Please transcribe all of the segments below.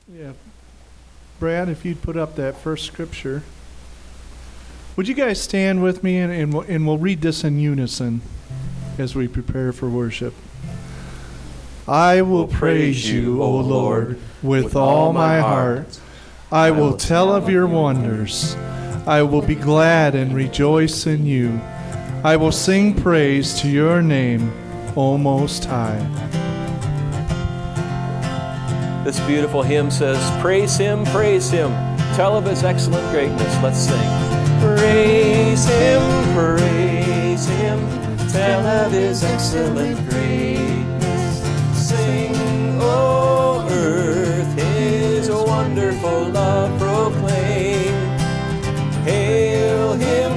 Yeah. Brad, if you'd put up that first scripture. Would you guys stand with me and we'll read this in unison as we prepare for worship. I will praise you, O Lord, with all my heart. I will tell of your wonders. I will be glad and rejoice in you. I will sing praise to your name, O Most High. This beautiful hymn says, praise him, tell of his excellent greatness. Let's sing. Praise him, tell of his excellent greatness. Sing, O earth, his wonderful love proclaim. Hail him,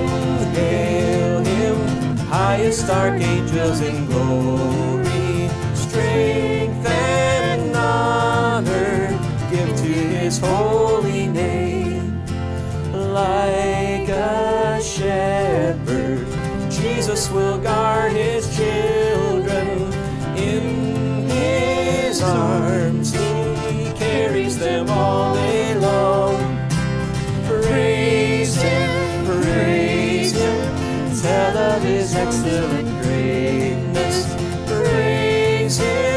highest archangels in glory. Strength and honor give to his holy name. Like a shepherd, Jesus will guard his children. In his arms he carries them all day long. Praise him, tell of his excellent greatness. Praise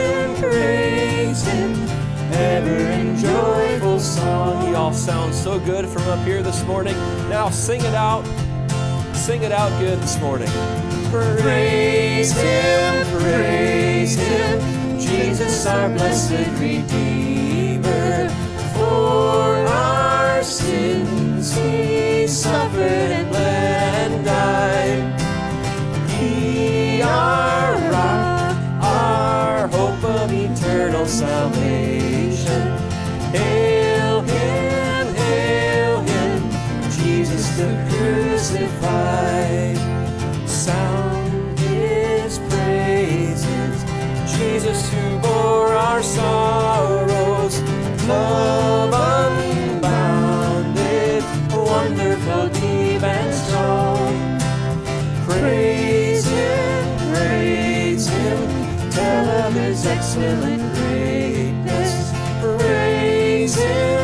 him, ever in joyful song. You all sound so good from up here this morning. Now sing it out good this morning. Praise him, Jesus our blessed Redeemer. For our sins he suffered and bled and died. He our rock, our hope of eternal salvation. Hail him, Jesus the crucified. Sound his praises, Jesus who bore our sorrows. Love unbounded, wonderful, deep and strong. Praise him, tell of his excellent greatness. Praise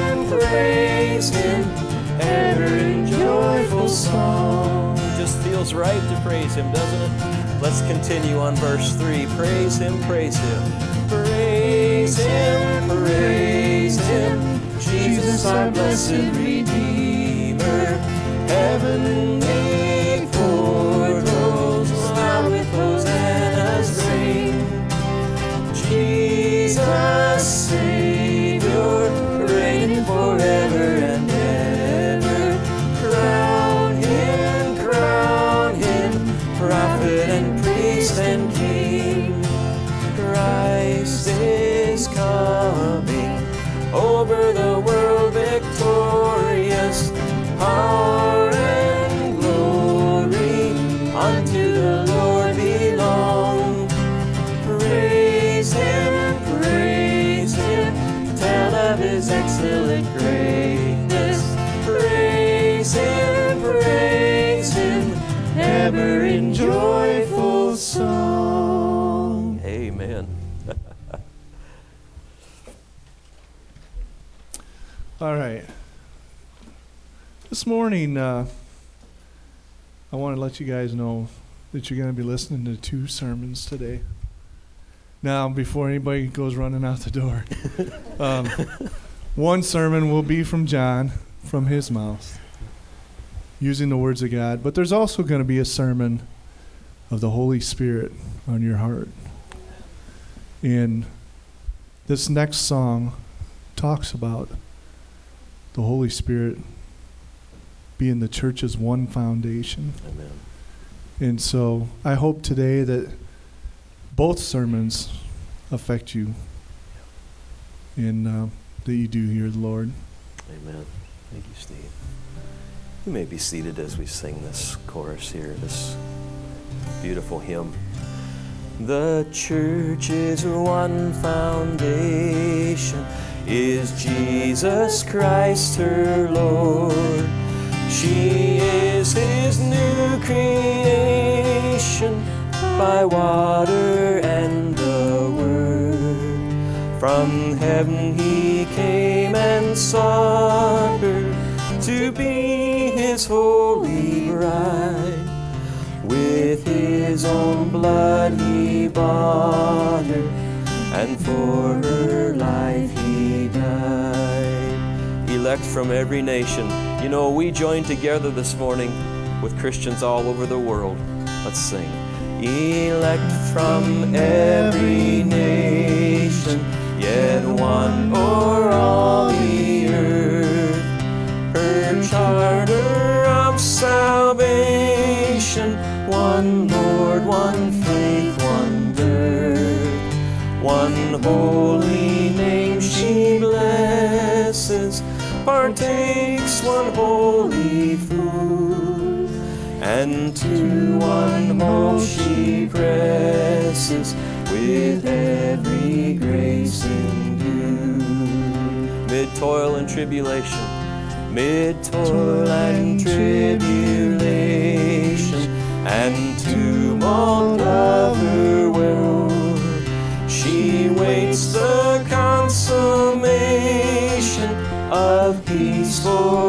him, ever in joyful song. It just feels right to praise him, doesn't it? Let's continue on verse 3. Praise him, praise him. Praise him, Jesus our blessed Redeemer. Heavenly portals loud with hosannas ring. Jesus Savior, reigning forever and ever. Crown him, prophet and priest and king. Christ is coming, over the world victorious. Power and glory unto the Lord belong. Praise him, tell of his excellent greatness. Praise him, ever in joyful song. Amen. All right. This morning, I want to let you guys know that you're going to be listening to 2 sermons today. Now, before anybody goes running out the door, one sermon will be from John, from his mouth, using the words of God. But there's also going to be a sermon of the Holy Spirit on your heart. And this next song talks about the Holy Spirit being the church's one foundation. Amen. And so I hope today that both sermons affect you and that you do hear the Lord. Amen. Thank you, Steve. You may be seated as we sing this chorus here, this beautiful hymn. The church's one foundation is Jesus Christ her Lord. She is his new creation by water and the word. From heaven he came asunder to be his holy bride. With his own blood he bought her, and for her life he died. Elect from every nation. You know, we join together this morning with Christians all over the world. Let's sing. Elect from every nation, yet one o'er all the earth. Her charter of salvation, one Lord, one faith, one birth. One holy name she blesses, partakes one holy food, and to one hope she presses with every grace endued. Mid toil and tribulation, mid toil and tribulation, and tumult of her world, she waits the consummation of peace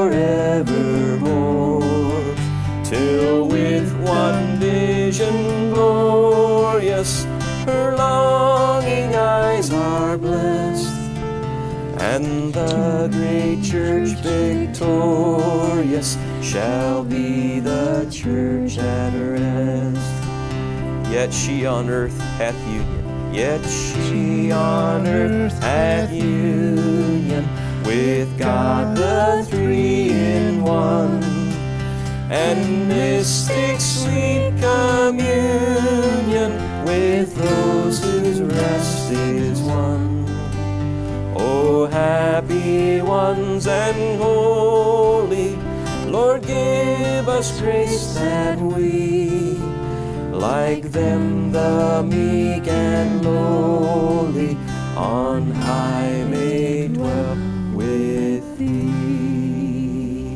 forevermore, till with one vision glorious her longing eyes are blessed, and the great church victorious shall be the church at rest. Yet she on earth hath union, yet she on earth hath union with God the three in one, and mystic sweet communion with those whose rest is won. O happy ones and holy, Lord, give us grace that we, like them, the meek and lowly, on high may dwell with thee.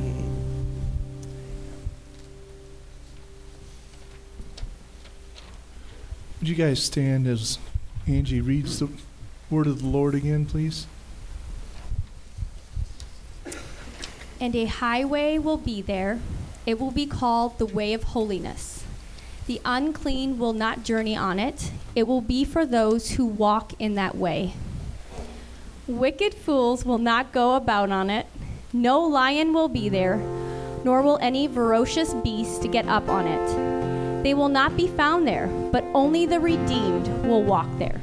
Would you guys stand as Angie reads the word of the Lord again, please? And a highway will be there. It will be called the way of holiness. The unclean will not journey on it. It will be for those who walk in that way. Wicked fools will not go about on it. No lion will be there, nor will any ferocious beast get up on it. They will not be found there, but only the redeemed will walk there.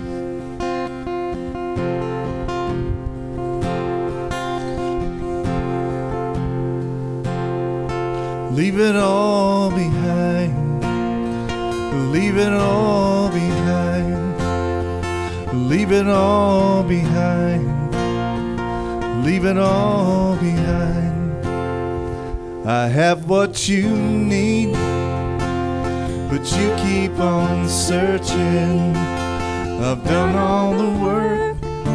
Leave it all behind. Leave it all behind. Leave it all behind. Leave it all behind. I have what you need, but you keep on searching. I've done all the work,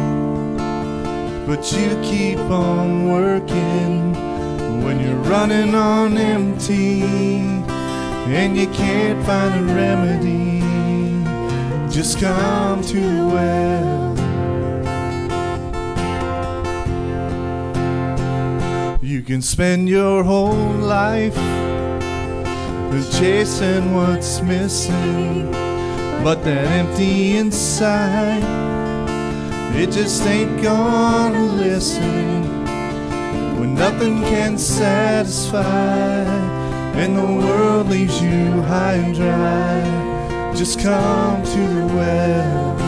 but you keep on working. When you're running on empty and you can't find a remedy, just come to the well. You can spend your whole life chasing what's missing, but that empty inside, it just ain't gonna listen. When nothing can satisfy and the world leaves you high and dry, just come to the well.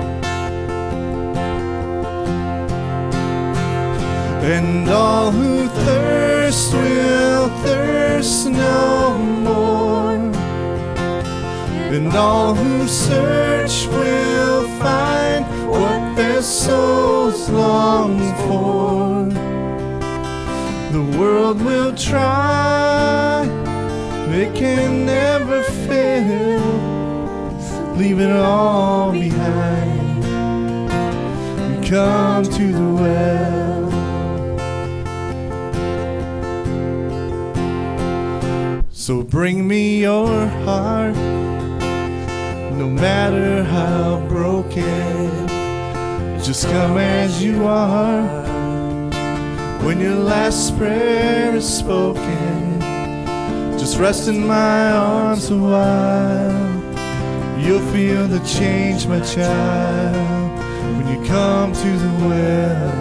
And all who thirst will thirst no more, and all who search will find what their souls long for. The world will try, it can never fail. Leave it all behind and come to the well. So bring me your heart, no matter how broken. Just come as you are, When your last prayer is spoken, just rest in my arms a while. You'll feel the change, my child, when you come to the well.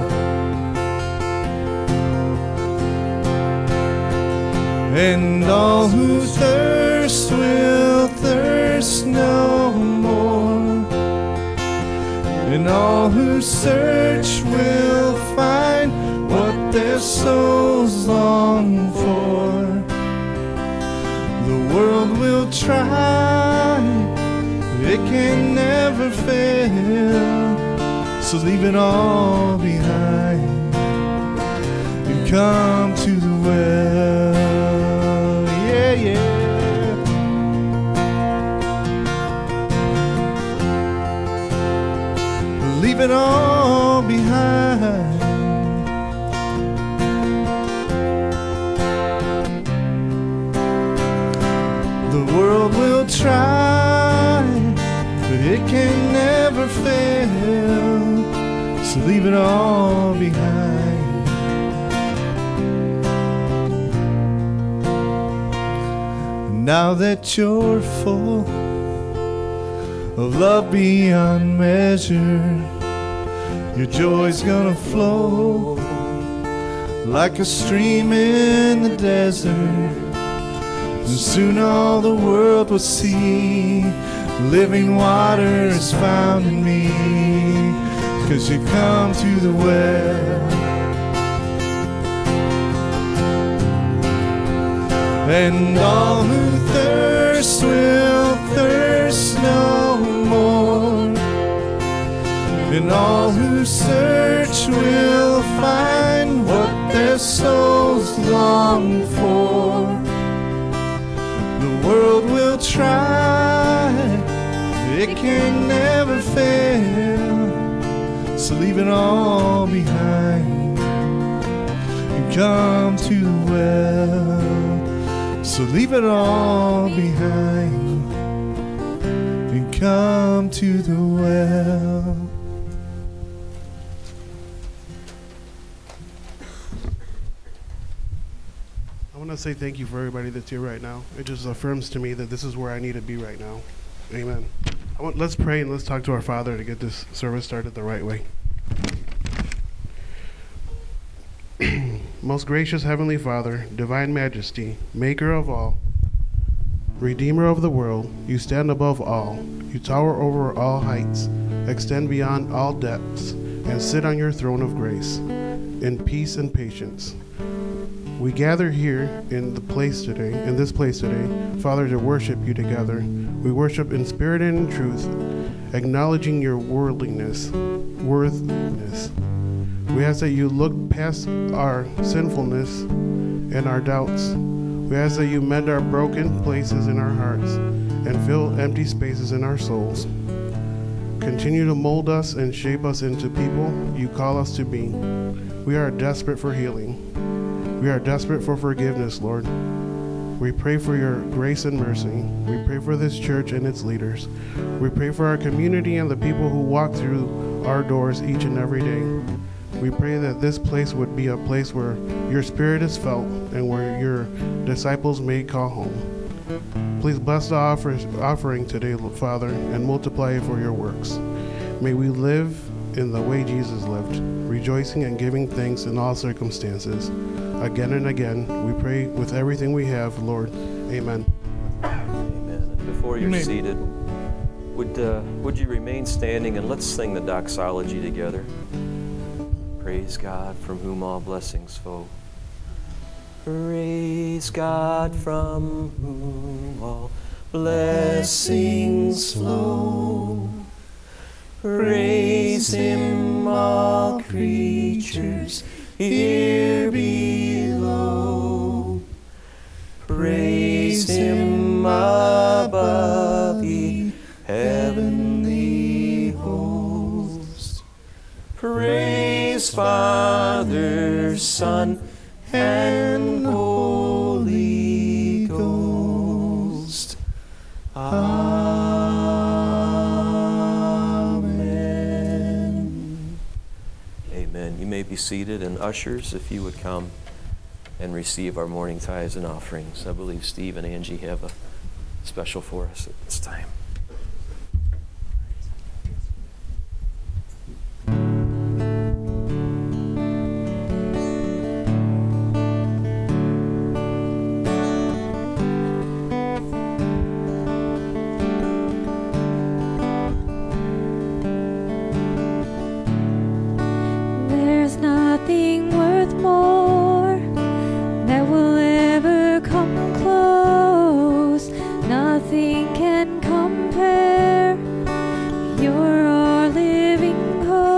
And all who thirst will thirst no more, and all who search will find what their souls long for. The world will try, it can never fail, so leave it all behind and come to the well. Yeah, yeah. Leave it all behind. The world will try, but it can never fail, so leave it all behind. Now that you're full of love beyond measure, your joy's gonna flow like a stream in the desert. And soon all the world will see living water is found in me, 'cause you come to the well. And all who thirst will thirst no more, and all who search will find what their souls long for. The world will try, it can never fail, so leave it all behind and come to the well. So leave it all behind and come to the well. I want to say thank you for everybody that's here right now. It just affirms to me that this is where I need to be right now. Amen. Let's pray and let's talk to our Father to get this service started the right way. Most gracious Heavenly Father, divine majesty, maker of all, redeemer of the world, you stand above all. You tower over all heights, extend beyond all depths, and sit on your throne of grace, in peace and patience. We gather here in this place today, Father, to worship you together. We worship in spirit and in truth, acknowledging your worthiness. We ask that you look past our sinfulness and our doubts. We ask that you mend our broken places in our hearts and fill empty spaces in our souls. Continue to mold us and shape us into people you call us to be. We are desperate for healing. We are desperate for forgiveness, Lord. We pray for your grace and mercy. We pray for this church and its leaders. We pray for our community and the people who walk through our doors each and every day. We pray that this place would be a place where your spirit is felt and where your disciples may call home. Please bless the offering today, Father, and multiply it for your works. May we live in the way Jesus lived, rejoicing and giving thanks in all circumstances. Again and again, we pray with everything we have, Lord. Amen. Amen. And before you're seated, would you remain standing and let's sing the doxology together. Praise God, from whom all blessings flow. Praise God, from whom all blessings flow. Praise Him, all creatures here below. Praise Him above, ye heavenly hosts. Praise Father, Son, and Holy Ghost. Amen. Amen. You may be be seated, and ushers, if you would come and receive our morning tithes and offerings. I believe Steve and Angie have a special for us at this time. There's nothing worth more that will ever come close. Nothing can compare. You're our living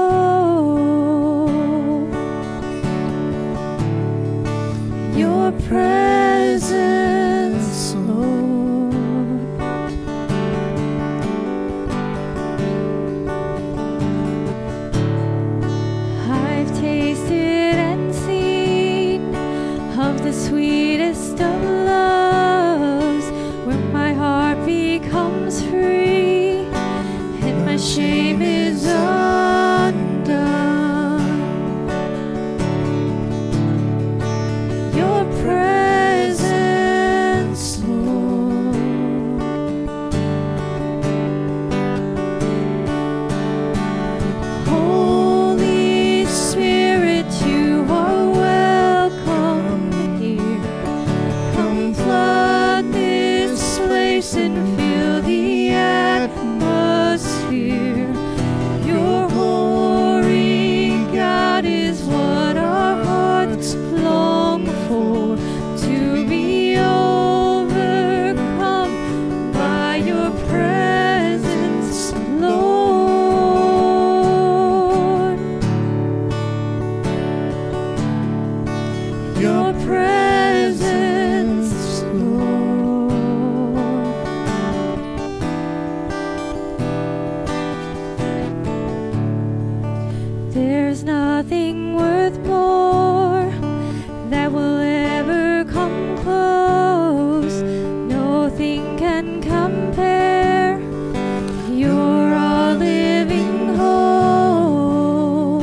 hope. Your presence, Lord. I've tasted and seen of the sweetest of loves, when my heart becomes free and my shame is undone. Your presence, Lord. Holy Spirit, you are welcome here. Come flood this place and fill the atmosphere. Your glory, God, is what our hearts long for, to be overcome by your presence, Lord. Your presence, Lord. There's nothing worth more that will ever come close. Nothing can compare. You're our living hope.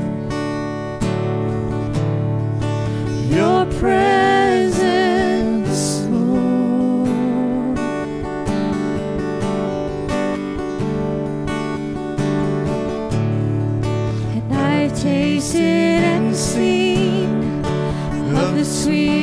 Your presence, Lord. And I've tasted and seen of the sweet